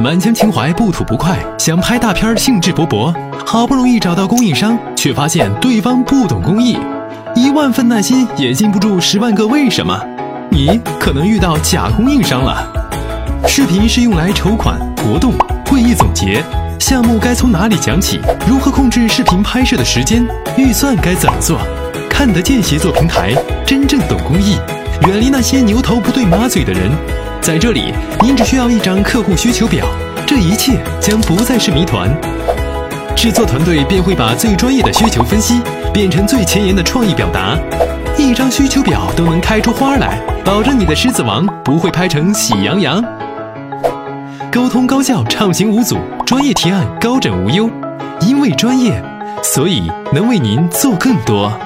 满腔情怀不吐不快，想拍大片兴致勃勃，好不容易找到供应商，却发现对方不懂工艺，10000份耐心也禁不住10万个为什么。你可能遇到假供应商了。视频是用来筹款、活动、会议总结，项目该从哪里讲起？如何控制视频拍摄的时间？预算该怎么做？看得见协作平台，真正懂工艺，远离那些牛头不对马嘴的人。在这里，您只需要一张客户需求表，这一切将不再是谜团。制作团队便会把最专业的需求分析变成最前沿的创意表达，一张需求表都能开出花来，保证你的狮子王不会拍成喜羊羊。沟通高效，畅行无阻，专业提案高枕无忧。因为专业，所以能为您做更多。